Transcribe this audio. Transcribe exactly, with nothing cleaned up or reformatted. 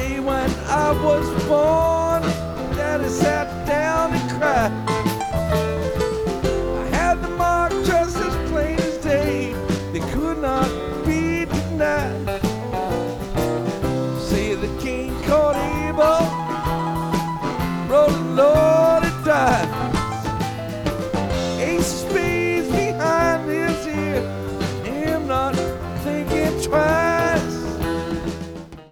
day when I was born, Daddy sat down and cried. I had the mark just as plain as day. They could not be denied. Say the king caught Abel, rolled the Lord and died. Ace of spades.